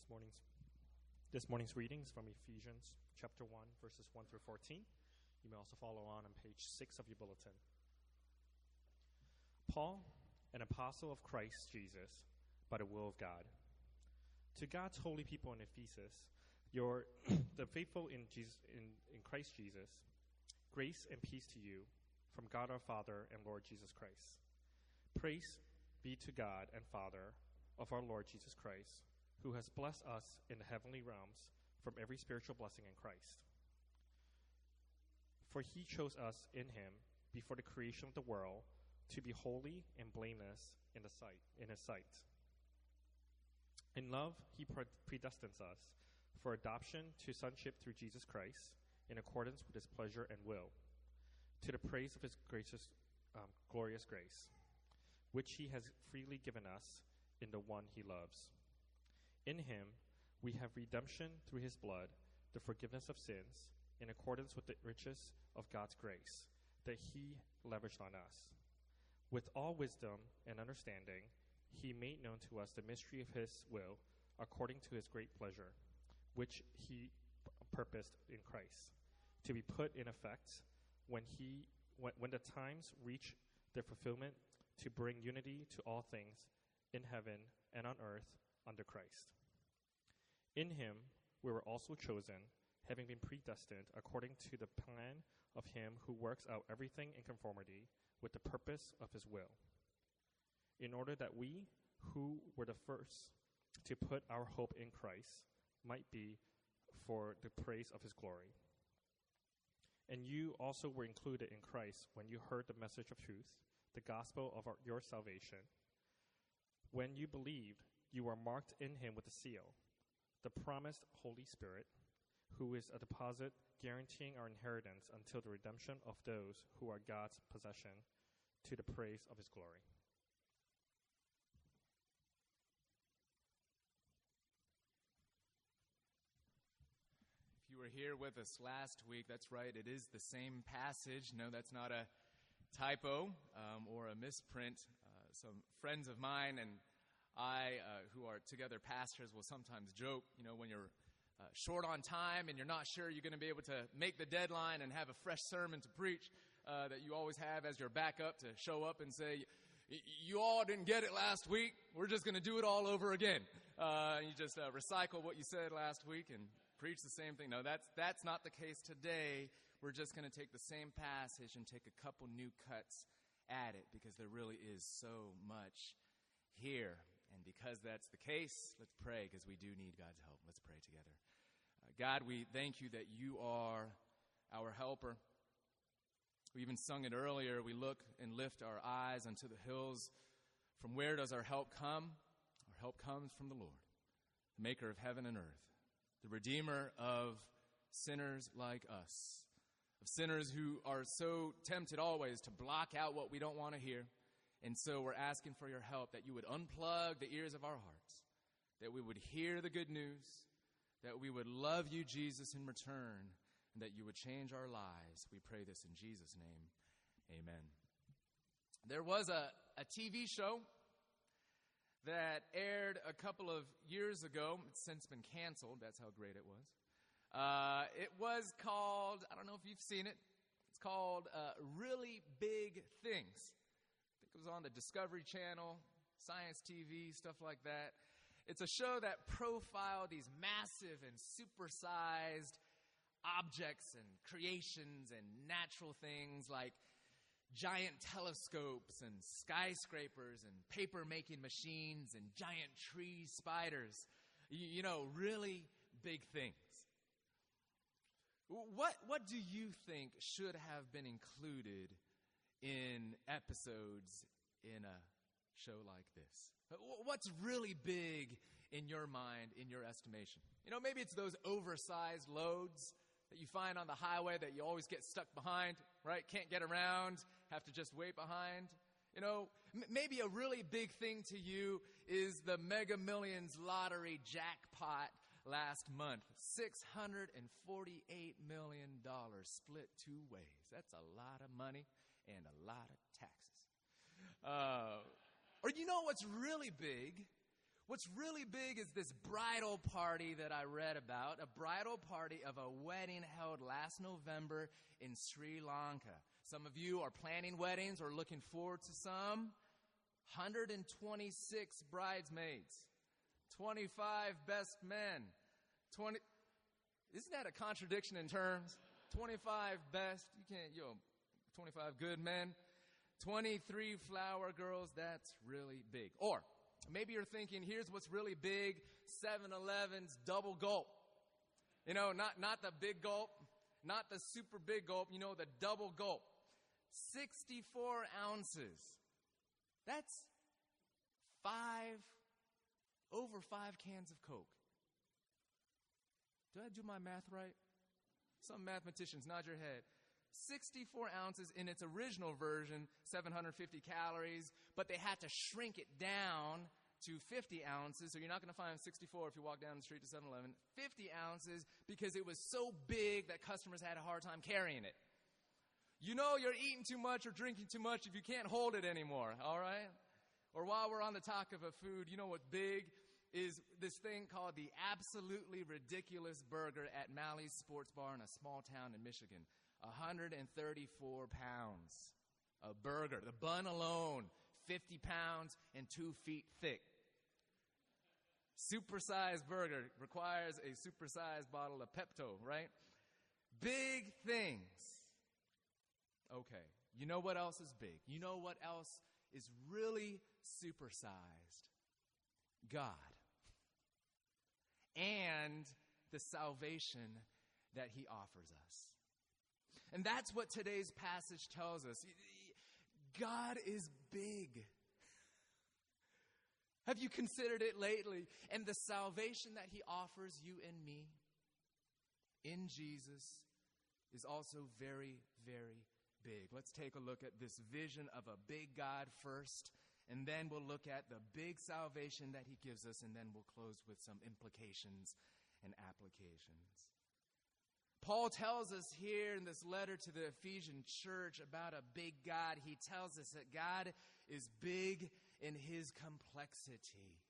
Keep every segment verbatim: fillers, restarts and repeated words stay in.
morning's this morning's readings from Ephesians chapter one, verses one through fourteen. You may also follow on on page six of your bulletin. Paul, an apostle of Christ Jesus, by the will of God. To God's holy people in Ephesus, your the faithful in Jesus in, in Christ Jesus, grace and peace to you from God our Father and Lord Jesus Christ. Praise be to God and Father of our Lord Jesus Christ, who has blessed us in the heavenly realms from every spiritual blessing in Christ. For he chose us in him before the creation of the world to be holy and blameless in the sight in his sight. In love, he predestines us for adoption to sonship through Jesus Christ, in accordance with his pleasure and will, to the praise of his gracious, um, glorious grace, which he has freely given us in the one he loves. In him we have redemption through his blood, the forgiveness of sins, in accordance with the riches of God's grace that he lavished on us. With all wisdom and understanding, he made known to us the mystery of his will, according to his great pleasure, which he purposed in Christ, to be put in effect when he when, when the times reach their fulfillment, to bring unity to all things in heaven and on earth under Christ. In him we were also chosen, having been predestined according to the plan of him who works out everything in conformity with the purpose of his will, in order that we, who were the first to put our hope in Christ, might be for the praise of his glory. And you also were included in Christ when you heard the message of truth, the gospel of our, your salvation. When you believed, you were marked in him with a seal, the promised Holy Spirit, who is a deposit guaranteeing our inheritance until the redemption of those who are God's possession, to the praise of his glory. If you were here with us last week, that's right, it is the same passage. No, that's not a typo um, or a misprint. Uh, some friends of mine and I, uh, who are together pastors, will sometimes joke, you know, when you're uh, short on time and you're not sure you're going to be able to make the deadline and have a fresh sermon to preach, uh, that you always have as your backup to show up and say, you all didn't get it last week, we're just going to do it all over again. Uh, you just uh, recycle what you said last week and preach the same thing. No, that's, that's not the case today. We're just going to take the same passage and take a couple new cuts at it, because there really is so much here. And because that's the case, let's pray, because we do need God's help. Let's pray together. Uh, God, we thank you that you are our helper. We even sung it earlier. We look and lift our eyes unto the hills. From where does our help come? Our help comes from the Lord, the maker of heaven and earth, the redeemer of sinners like us, of sinners who are so tempted always to block out what we don't want to hear. And so we're asking for your help, that you would unplug the ears of our hearts, that we would hear the good news, that we would love you, Jesus, in return, and that you would change our lives. We pray this in Jesus' name. Amen. There was a, a T V show that aired a couple of years ago. It's since been canceled. That's how great it was. Uh, it was called, I don't know if you've seen it, it's called uh, Really Big Things. It was on the Discovery Channel, Science T V, stuff like that. It's a show that profiled these massive and supersized objects and creations and natural things like giant telescopes and skyscrapers and paper-making machines and giant tree spiders. You, you know, really big things. What, what do you think should have been included in episodes in a show like this? What's really big in your mind, in your estimation? You know, maybe it's those oversized loads that you find on the highway that you always get stuck behind, right? Can't get around, have to just wait behind. You know, m- maybe a really big thing to you is the Mega Millions lottery jackpot last month. six hundred forty-eight million dollars split two ways. That's a lot of money and a lot of taxes. Uh, or you know what's really big? What's really big is this bridal party that I read about, a bridal party of a wedding held last November in Sri Lanka. Some of you are planning weddings or looking forward to some. one hundred twenty-six bridesmaids, twenty-five best men, twenty. Isn't that a contradiction in terms? twenty-five best, you can't, yo, twenty-five good men, twenty-three flower girls, that's really big. Or maybe you're thinking, here's what's really big, seven eleven's double gulp. You know, not, not the big gulp, not the super big gulp, you know, the double gulp. sixty-four ounces. That's five, over five cans of Coke. Did I do my math right? Some mathematicians, nod your head. sixty-four ounces in its original version, seven hundred fifty calories, but they had to shrink it down to fifty ounces, so you're not going to find sixty-four if you walk down the street to seven eleven. fifty ounces because it was so big that customers had a hard time carrying it. You know you're eating too much or drinking too much if you can't hold it anymore, all right? Or while we're on the talk of a food, you know what's big? Is this thing called the Absolutely Ridiculous Burger at Mally's Sports Bar in a small town in Michigan. one hundred thirty-four pounds. A burger. The bun alone, fifty pounds and two feet thick. Supersized burger requires a supersized bottle of Pepto, right? Big things. Okay, you know what else is big? You know what else is really supersized? God. And the salvation that he offers us. And that's what today's passage tells us. God is big. Have you considered it lately? And the salvation that he offers you and me in Jesus is also very, very big. Let's take a look at this vision of a big God first. And then we'll look at the big salvation that he gives us, and then we'll close with some implications and applications. Paul tells us here in this letter to the Ephesian church about a big God. He tells us that God is big in his complexity.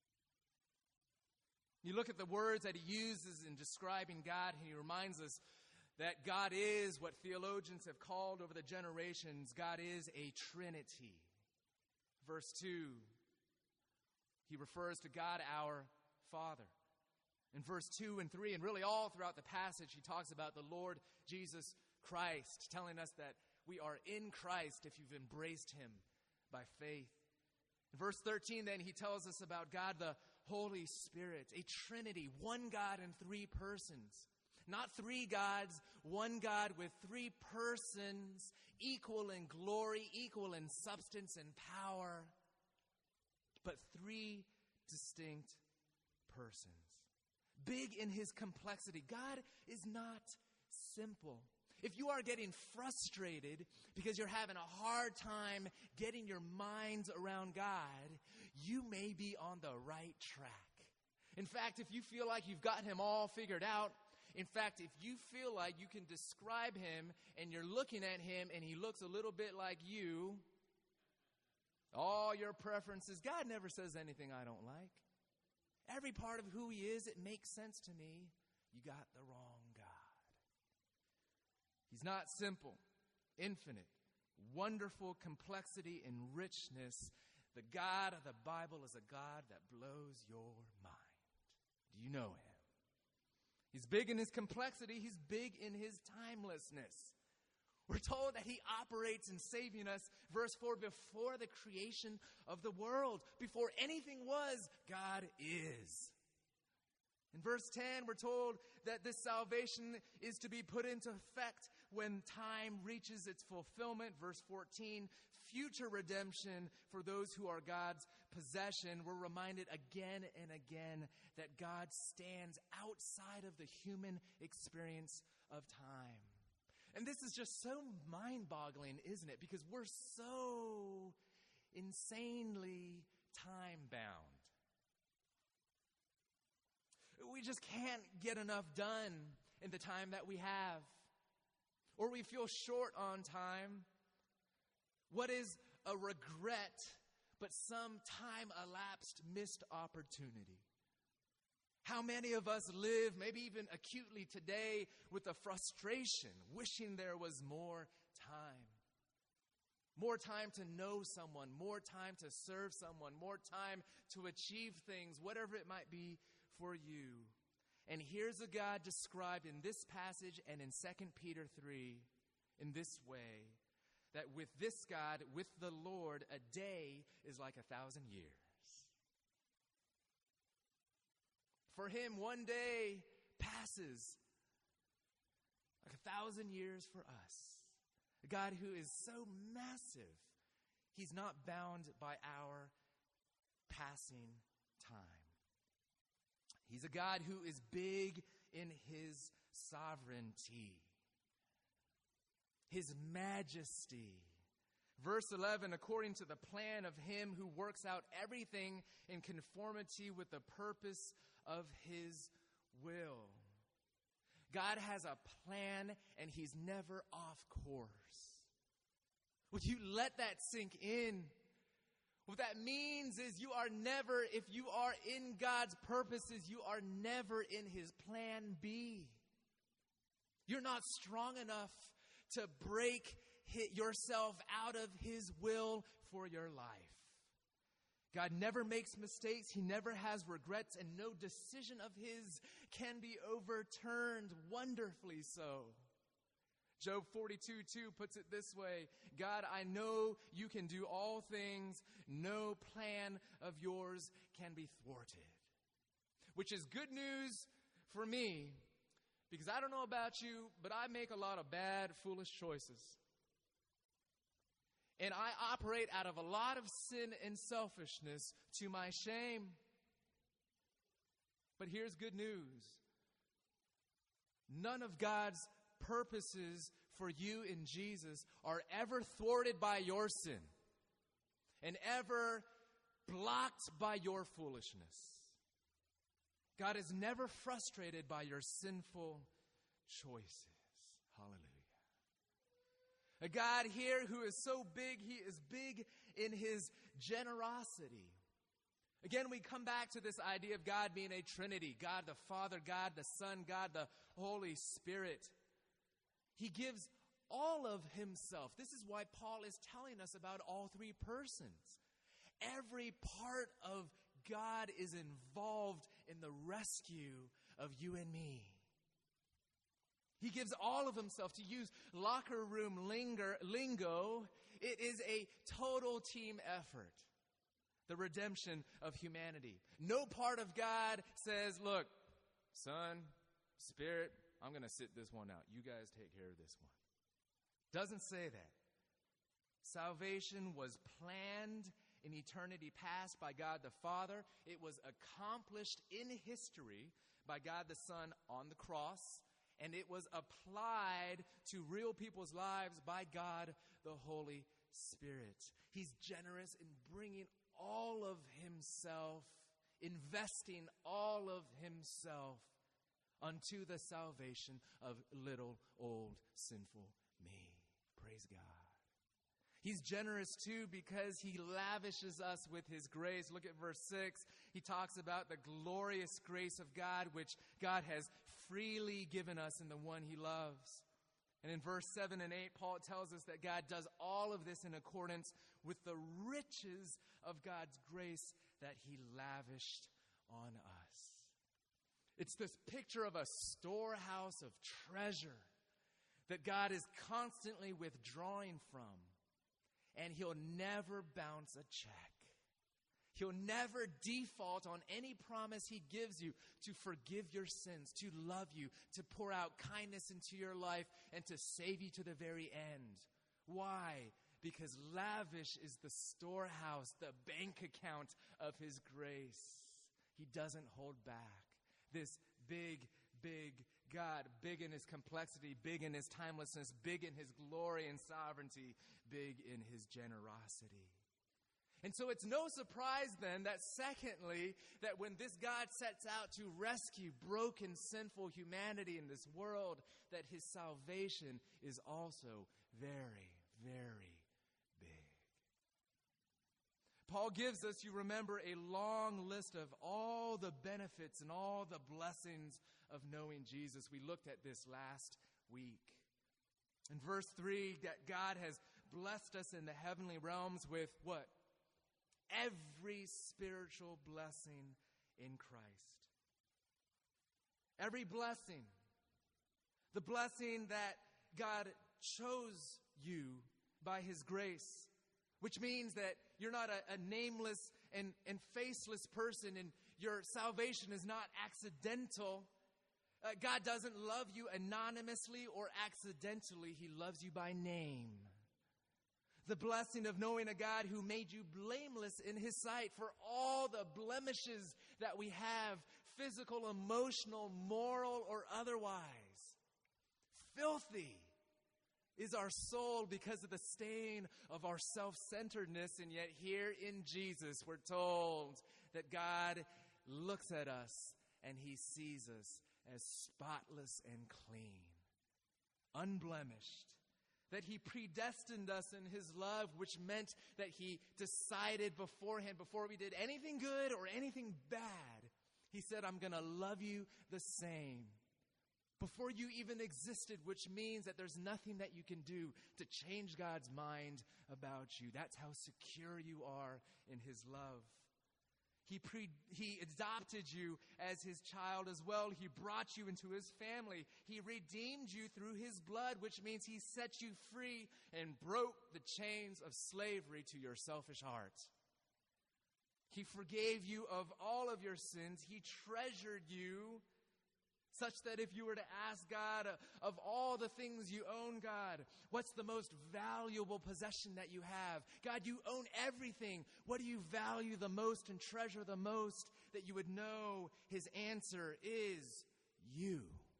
You look at the words that he uses in describing God, and he reminds us that God is what theologians have called over the generations, God is a Trinity. Verse two, he refers to God our Father. In verse two and three, and really all throughout the passage, he talks about the Lord Jesus Christ, telling us that we are in Christ if you've embraced him by faith. In verse thirteen, then, he tells us about God the Holy Spirit, a Trinity, one God in three persons. Not three gods, one God with three persons, equal in glory, equal in substance and power, but three distinct persons. Big in his complexity. God is not simple. If you are getting frustrated because you're having a hard time getting your minds around God, you may be on the right track. In fact, if you feel like you've got him all figured out, in fact, if you feel like you can describe him and you're looking at him and he looks a little bit like you, all your preferences, God never says anything I don't like. Every part of who he is, it makes sense to me. You got the wrong God. He's not simple, infinite, wonderful complexity and richness. The God of the Bible is a God that blows your mind. Do you know him? He's big in his complexity. He's big in his timelessness. We're told that he operates in saving us, verse four, before the creation of the world. Before anything was, God is. In verse ten, we're told that this salvation is to be put into effect when time reaches its fulfillment. Verse fourteen, future redemption for those who are God's possession. We're reminded again and again that God stands outside of the human experience of time. And this is just so mind-boggling, isn't it? Because we're so insanely time-bound. We just can't get enough done in the time that we have. Or we feel short on time. What is a regret but some time elapsed missed opportunity. How many of us live, maybe even acutely today, with a frustration, wishing there was more time? More time to know someone, more time to serve someone, more time to achieve things, whatever it might be for you. And here's a God described in this passage and in Second Peter three in this way, that with this God, with the Lord, a day is like a thousand years. For him, one day passes like a thousand years for us. A God who is so massive, he's not bound by our passing time. He's a God who is big in his sovereignty, his majesty. Verse eleven, according to the plan of him who works out everything in conformity with the purpose of his will. God has a plan and he's never off course. Would you let that sink in? What that means is you are never, if you are in God's purposes, you are never in his plan B. You're not strong enough to break yourself out of his will for your life. God never makes mistakes. He never has regrets, and no decision of his can be overturned, wonderfully so. Job forty-two two puts it this way: God, I know you can do all things. No plan of yours can be thwarted. Which is good news for me, because I don't know about you, but I make a lot of bad, foolish choices. And I operate out of a lot of sin and selfishness to my shame. But here's good news. None of God's purposes for you in Jesus are ever thwarted by your sin and ever blocked by your foolishness. God is never frustrated by your sinful choices. Hallelujah. A God here who is so big, he is big in his generosity. Again, we come back to this idea of God being a Trinity. God the Father, God the Son, God the Holy Spirit. He gives all of himself. This is why Paul is telling us about all three persons. Every part of God is involved in the rescue of you and me. He gives all of himself. To use locker room linger, lingo, it is a total team effort. The redemption of humanity. No part of God says, look, Son, Spirit, I'm going to sit this one out. You guys take care of this one. Doesn't say that. Salvation was planned in eternity past by God the Father. It was accomplished in history by God the Son on the cross. And it was applied to real people's lives by God the Holy Spirit. He's generous in bringing all of himself, investing all of himself unto the salvation of little old sinful me. Praise God. He's generous too because he lavishes us with his grace. Look at verse six. He talks about the glorious grace of God, which God has freely given us in the one he loves. And in verse seven and eight, Paul tells us that God does all of this in accordance with the riches of God's grace that he lavished on us. It's this picture of a storehouse of treasure that God is constantly withdrawing from. And he'll never bounce a check. He'll never default on any promise he gives you to forgive your sins, to love you, to pour out kindness into your life, and to save you to the very end. Why? Because lavish is the storehouse, the bank account of his grace. He doesn't hold back. This big, big God, big in his complexity, big in his timelessness, big in his glory and sovereignty, big in his generosity. And so it's no surprise then that secondly, that when this God sets out to rescue broken, sinful humanity in this world, that his salvation is also very, very big. Paul gives us, you remember, a long list of all the benefits and all the blessings of knowing Jesus. We looked at this last week. In verse three, that God has blessed us in the heavenly realms with what? Every spiritual blessing in Christ. Every blessing. The blessing that God chose you by His grace, which means that you're not a, a nameless and, and faceless person, and your salvation is not accidental. Uh, God doesn't love you anonymously or accidentally. He loves you by name. The blessing of knowing a God who made you blameless in His sight for all the blemishes that we have, physical, emotional, moral, or otherwise. Filthy is our soul because of the stain of our self-centeredness, and yet here in Jesus we're told that God looks at us and He sees us as spotless and clean, unblemished, that He predestined us in His love, which meant that He decided beforehand, before we did anything good or anything bad, He said, I'm going to love you the same. Before you even existed, which means that there's nothing that you can do to change God's mind about you. That's how secure you are in His love. He pre, He adopted you as His child as well. He brought you into His family. He redeemed you through His blood, which means He set you free and broke the chains of slavery to your selfish heart. He forgave you of all of your sins. He treasured you, such that if you were to ask God, uh, of all the things you own, God, what's the most valuable possession that you have? God, you own everything. What do you value the most and treasure the most? That you would know His answer is you.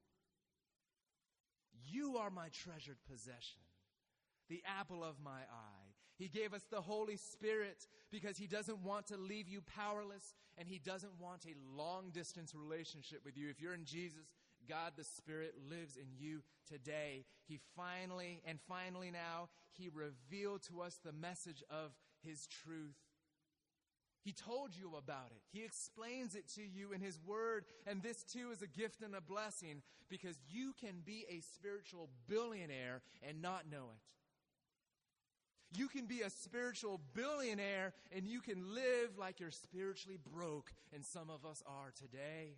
You are my treasured possession, the apple of my eye. He gave us the Holy Spirit because He doesn't want to leave you powerless, and He doesn't want a long-distance relationship with you. If you're in Jesus, God the Spirit lives in you today. He finally, and finally now, He revealed to us the message of His truth. He told you about it. He explains it to you in His Word, and this too is a gift and a blessing because you can be a spiritual billionaire and not know it. You can be a spiritual billionaire and you can live like you're spiritually broke, and some of us are today.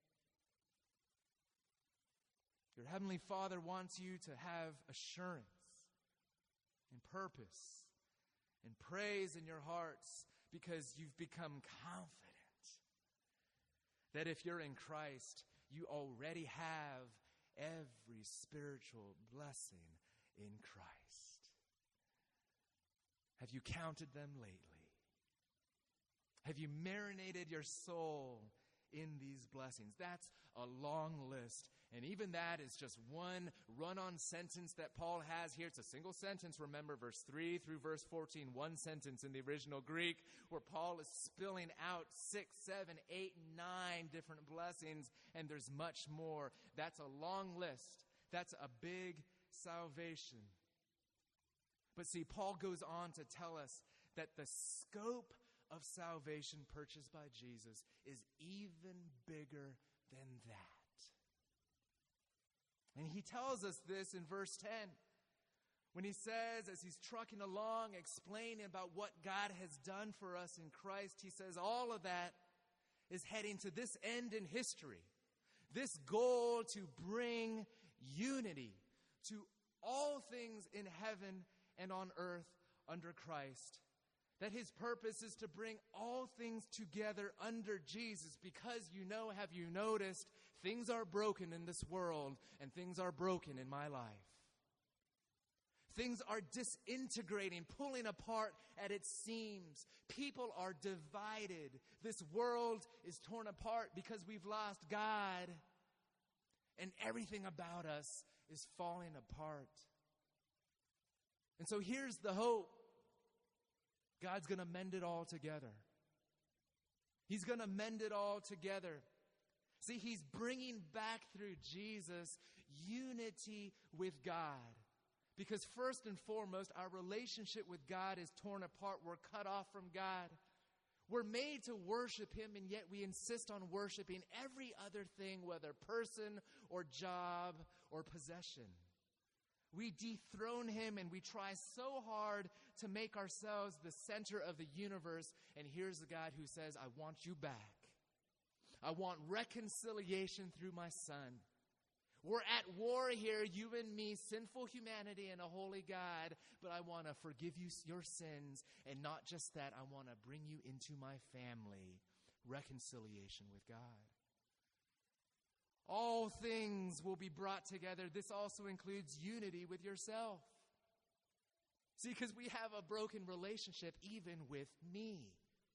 Your Heavenly Father wants you to have assurance and purpose and praise in your hearts because you've become confident that if you're in Christ, you already have every spiritual blessing in Christ. Have you counted them lately? Have you marinated your soul in these blessings? That's a long list. And even that is just one run-on sentence that Paul has here. It's a single sentence, remember, verse three through verse fourteen. One sentence in the original Greek where Paul is spilling out six, seven, eight, nine different blessings. And there's much more. That's a long list. That's a big salvation. But see, Paul goes on to tell us that the scope of salvation purchased by Jesus is even bigger than that. And he tells us this in verse ten when he says, as he's trucking along, explaining about what God has done for us in Christ, he says all of that is heading to this end in history, this goal to bring unity to all things in heaven and on earth under Christ. That His purpose is to bring all things together under Jesus because, you know, have you noticed, things are broken in this world and things are broken in my life. Things are disintegrating, pulling apart at its seams. People are divided. This world is torn apart because we've lost God, and everything about us is falling apart. And so here's the hope. God's going to mend it all together. He's going to mend it all together. See, He's bringing back through Jesus unity with God. Because first and foremost, our relationship with God is torn apart. We're cut off from God. We're made to worship him, and yet we insist on worshiping every other thing, whether person or job or possession. We dethrone him, and we try so hard to make ourselves the center of the universe. And here's a God who says, I want you back. I want reconciliation through my son. We're at war here, you and me, sinful humanity and a holy God, but I want to forgive you your sins, and not just that, I want to bring you into my family, reconciliation with God. All things will be brought together. This also includes unity with yourself. See, because we have a broken relationship even with me.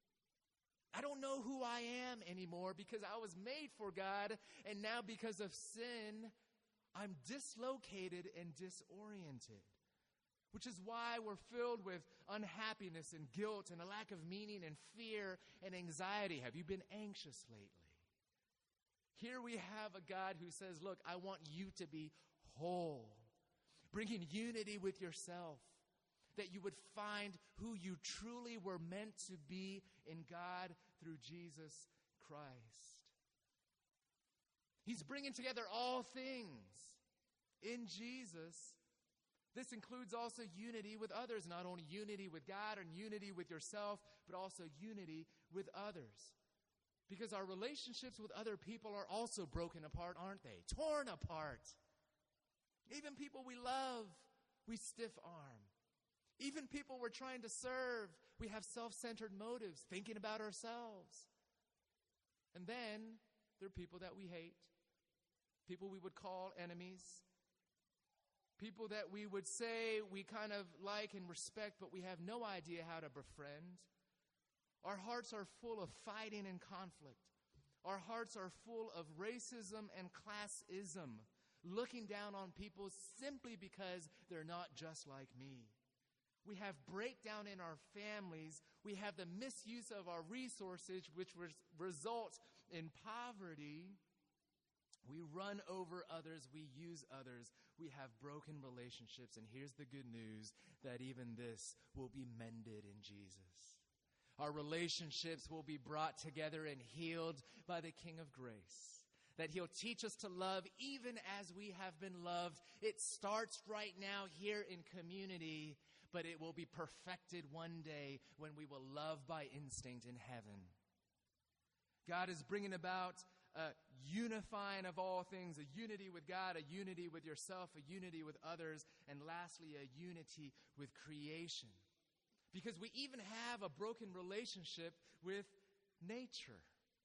I don't know who I am anymore because I was made for God, and now because of sin, I'm dislocated and disoriented, which is why we're filled with unhappiness and guilt and a lack of meaning and fear and anxiety. Have you been anxious lately? Here we have a God who says, look, I want you to be whole, bringing unity with yourself, that you would find who you truly were meant to be in God through Jesus Christ. He's bringing together all things in Jesus. This includes also unity with others, not only unity with God and unity with yourself, but also unity with others. Because our relationships with other people are also broken apart, aren't they? Torn apart. Even people we love, we stiff arm. Even people we're trying to serve, we have self-centered motives, thinking about ourselves. And then there are people that we hate, people we would call enemies, people that we would say we kind of like and respect, but we have no idea how to befriend. Our hearts are full of fighting and conflict. Our hearts are full of racism and classism, looking down on people simply because they're not just like me. We have breakdown in our families. We have the misuse of our resources, which res- results in poverty. We run over others. We use others. We have broken relationships. And here's the good news, that even this will be mended in Jesus. Our relationships will be brought together and healed by the King of Grace. That he'll teach us to love even as we have been loved. It starts right now here in community, but it will be perfected one day when we will love by instinct in heaven. God is bringing about a unifying of all things, a unity with God, a unity with yourself, a unity with others, and lastly, a unity with creation. Because we even have a broken relationship with nature.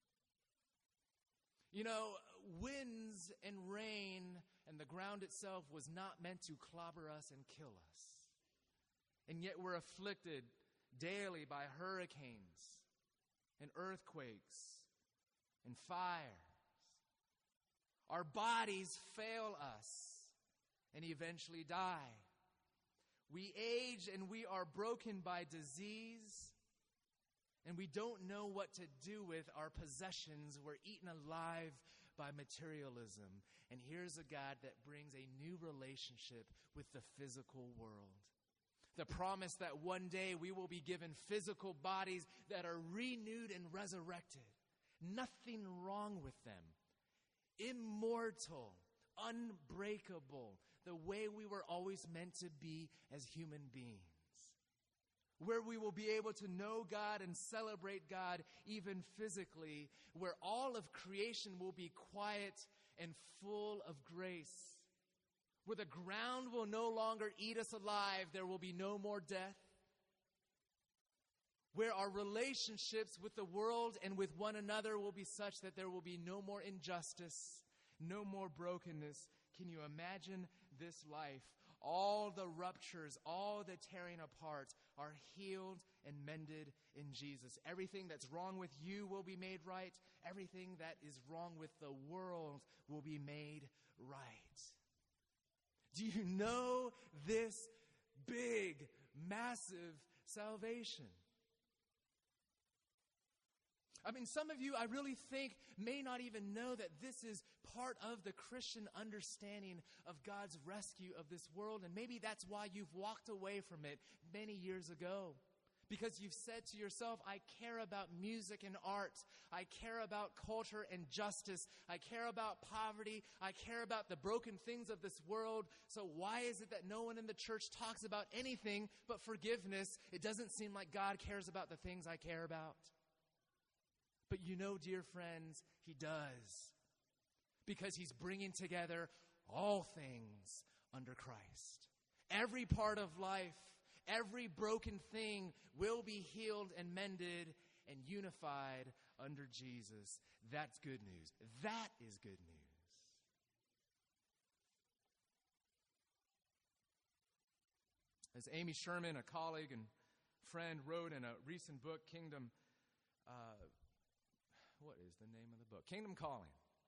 You know, winds and rain and the ground itself was not meant to clobber us and kill us. And yet we're afflicted daily by hurricanes and earthquakes and fires. Our bodies fail us and eventually die. We age and we are broken by disease, and we don't know what to do with our possessions. We're eaten alive by materialism. And here's a God that brings a new relationship with the physical world. The promise that one day we will be given physical bodies that are renewed and resurrected. Nothing wrong with them. Immortal, unbreakable, the way we were always meant to be as human beings. Where we will be able to know God and celebrate God even physically. Where all of creation will be quiet and full of grace. Where the ground will no longer eat us alive. There will be no more death. Where our relationships with the world and with one another will be such that there will be no more injustice, no more brokenness. Can you imagine this life? All the ruptures, all the tearing apart are healed and mended in Jesus. Everything that's wrong with you will be made right. Everything that is wrong with the world will be made right. Do you know this big, massive salvation? I mean, some of you, I really think, may not even know that this is part of the Christian understanding of God's rescue of this world. And maybe that's why you've walked away from it many years ago. Because you've said to yourself, I care about music and art. I care about culture and justice. I care about poverty. I care about the broken things of this world. So why is it that no one in the church talks about anything but forgiveness? It doesn't seem like God cares about the things I care about. But you know, dear friends, he does. Because he's bringing together all things under Christ. Every part of life, every broken thing will be healed and mended and unified under Jesus. That's good news. That is good news. As Amy Sherman, a colleague and friend, wrote in a recent book, Kingdom, uh, what is the name of the book? Kingdom Calling.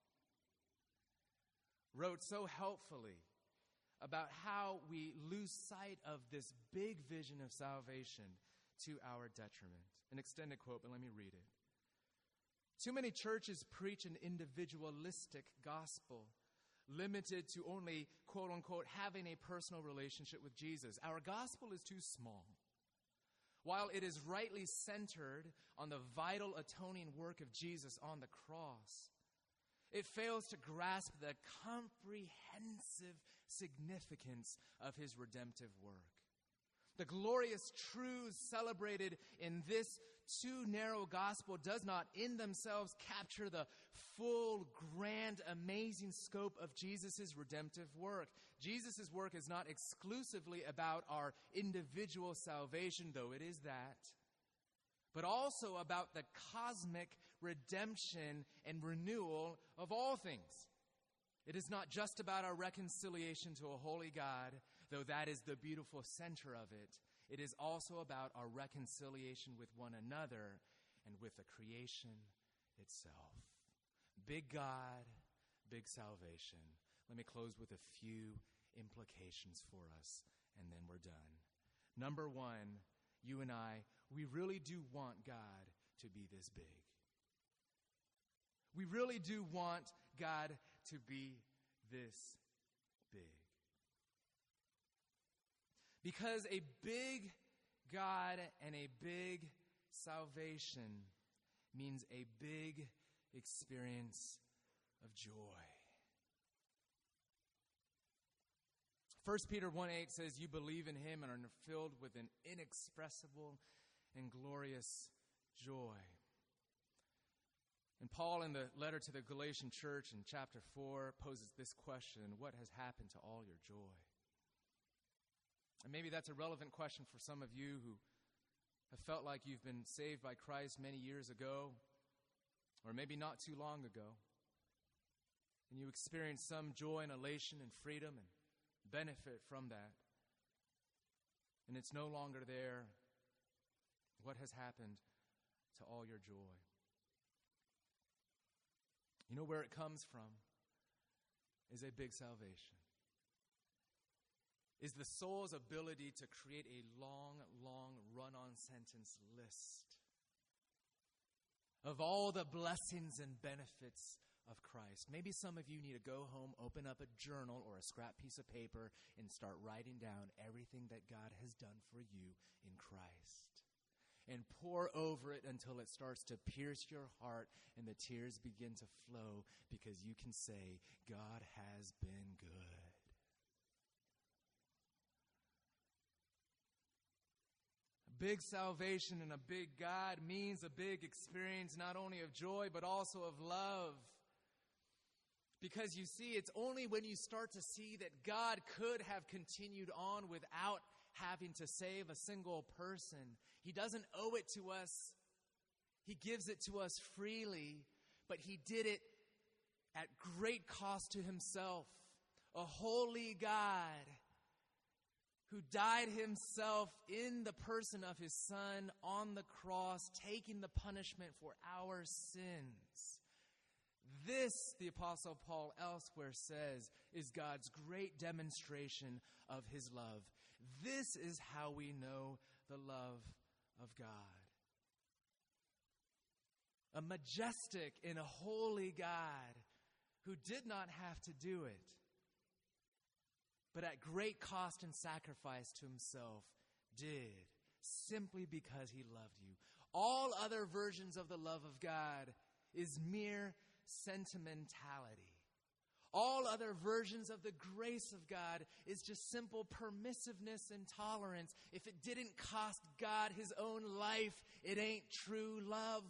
Wrote so helpfully about how we lose sight of this big vision of salvation to our detriment. An extended quote, but let me read it. Too many churches preach an individualistic gospel, limited to only, quote unquote, having a personal relationship with Jesus. Our gospel is too small. While it is rightly centered on the vital atoning work of Jesus on the cross, it fails to grasp the comprehensive significance of his redemptive work. The glorious truths celebrated in this too narrow gospel does not in themselves capture the full, grand, amazing scope of Jesus' redemptive work. Jesus' work is not exclusively about our individual salvation, though it is that, but also about the cosmic redemption and renewal of all things. It is not just about our reconciliation to a holy God, though that is the beautiful center of it. It is also about our reconciliation with one another and with the creation itself. Big God, big salvation. Let me close with a few implications for us, and then we're done. Number one, you and I, we really do want God to be this big. We really do want God to be this big. Because a big God and a big salvation means a big experience of joy. First Peter one eight says, you believe in him and are filled with an inexpressible and glorious joy. And Paul, in the letter to the Galatian church in chapter four, poses this question: what has happened to all your joy? And maybe that's a relevant question for some of you who have felt like you've been saved by Christ many years ago, or maybe not too long ago, and you experience some joy and elation and freedom and benefit from that, and it's no longer there. What has happened to all your joy? You know where it comes from is a big salvation. Is the soul's ability to create a long, long run-on sentence list of all the blessings and benefits of Christ. Maybe some of you need to go home, open up a journal or a scrap piece of paper, and start writing down everything that God has done for you in Christ. And pour over it until it starts to pierce your heart and the tears begin to flow, because you can say, God has been good. A big salvation and a big God means a big experience not only of joy but also of love. Because you see, it's only when you start to see that God could have continued on without having to save a single person. He doesn't owe it to us. He gives it to us freely, but he did it at great cost to himself. A holy God who died himself in the person of his Son on the cross, taking the punishment for our sins. This, the Apostle Paul elsewhere says, is God's great demonstration of his love. This is how we know the love of God. A majestic and a holy God who did not have to do it, but at great cost and sacrifice to himself, did simply because he loved you. All other versions of the love of God is mere sentimentality. All other versions of the grace of God is just simple permissiveness and tolerance. If it didn't cost God his own life, it ain't true love.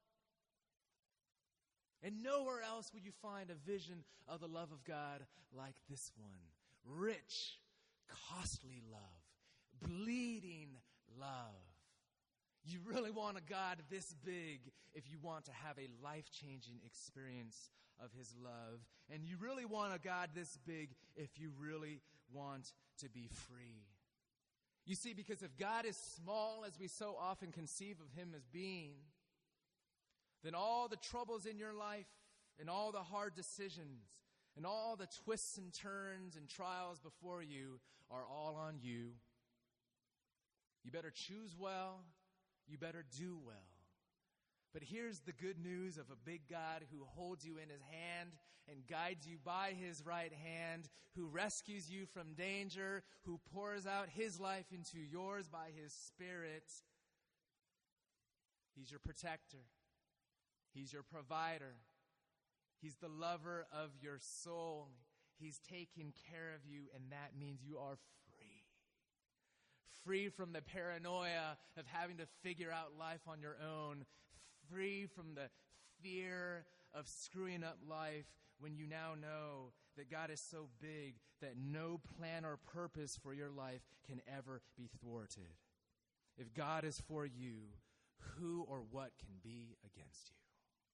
And nowhere else will you find a vision of the love of God like this one. Rich, costly love, bleeding love. You really want a God this big if you want to have a life-changing experience of his love. And you really want a God this big if you really want to be free. You see, because if God is small, as we so often conceive of him as being, then all the troubles in your life and all the hard decisions and all the twists and turns and trials before you are all on you. You better choose well. You better do well. But here's the good news of a big God who holds you in his hand and guides you by his right hand, who rescues you from danger, who pours out his life into yours by his Spirit. He's your protector. He's your provider. He's the lover of your soul. He's taking care of you, and that means you are free. Free from the paranoia of having to figure out life on your own. Free from the fear of screwing up life when you now know that God is so big that no plan or purpose for your life can ever be thwarted. If God is for you, who or what can be against you?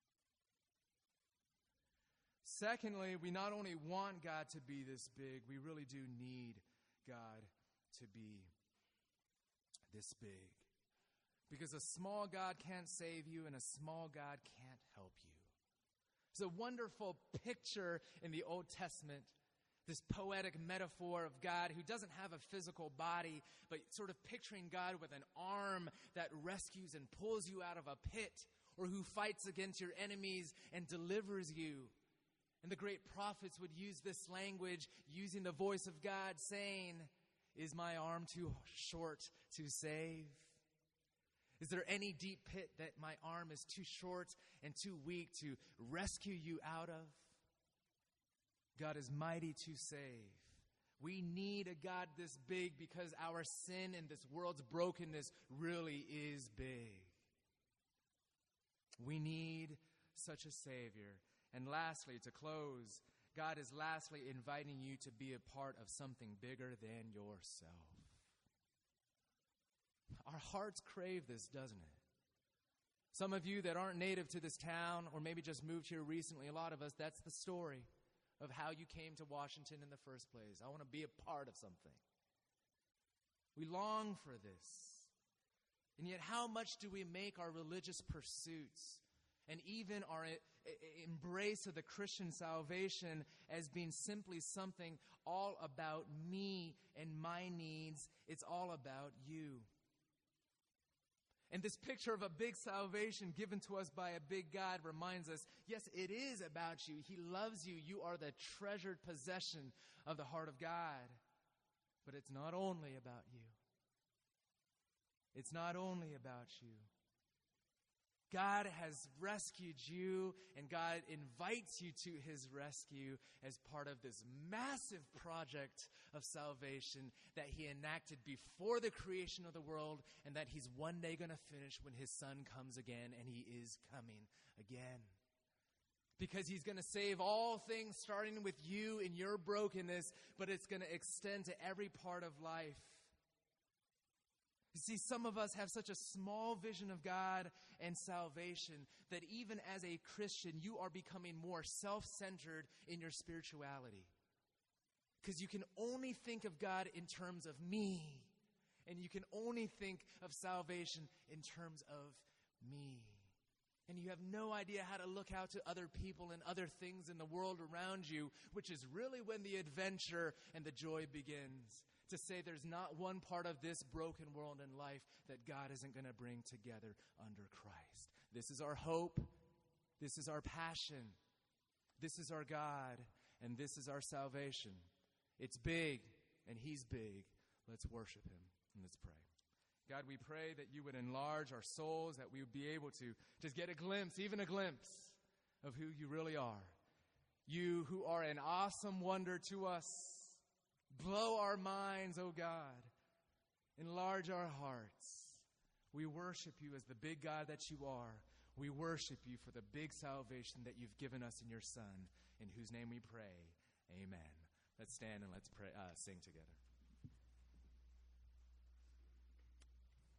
Secondly, we not only want God to be this big, we really do need God to be this big. Because a small God can't save you and a small God can't help you. It's a wonderful picture in the Old Testament, this poetic metaphor of God who doesn't have a physical body, but sort of picturing God with an arm that rescues and pulls you out of a pit, or who fights against your enemies and delivers you. And the great prophets would use this language using the voice of God saying, "Is my arm too short to save? Is there any deep pit that my arm is too short and too weak to rescue you out of?" God is mighty to save. We need a God this big because our sin and this world's brokenness really is big. We need such a Savior. And lastly, to close, God is lastly inviting you to be a part of something bigger than yourself. Our hearts crave this, doesn't it? Some of you that aren't native to this town or maybe just moved here recently, a lot of us, that's the story of how you came to Washington in the first place. I want to be a part of something. We long for this. And yet how much do we make our religious pursuits and even our embrace of the Christian salvation as being simply something all about me and my needs? It's all about you. And this picture of a big salvation given to us by a big God reminds us, yes, it is about you. He loves you. You are the treasured possession of the heart of God. But it's not only about you. It's not only about you. God has rescued you, and God invites you to his rescue as part of this massive project of salvation that he enacted before the creation of the world, and that he's one day going to finish when his son comes again, and he is coming again. Because he's going to save all things starting with you in your brokenness, but it's going to extend to every part of life. You see, some of us have such a small vision of God and salvation that even as a Christian, you are becoming more self-centered in your spirituality. Because you can only think of God in terms of me. And you can only think of salvation in terms of me. And you have no idea how to look out to other people and other things in the world around you, which is really when the adventure and the joy begins. To say there's not one part of this broken world and life that God isn't going to bring together under Christ. This is our hope. This is our passion. This is our God. And this is our salvation. It's big, and he's big. Let's worship him, and let's pray. God, we pray that you would enlarge our souls, that we would be able to just get a glimpse, even a glimpse, of who you really are. You who are an awesome wonder to us. Blow our minds, O God. Enlarge our hearts. We worship you as the big God that you are. We worship you for the big salvation that you've given us in your Son, in whose name we pray. Amen. Let's stand and let's pray, uh, sing together.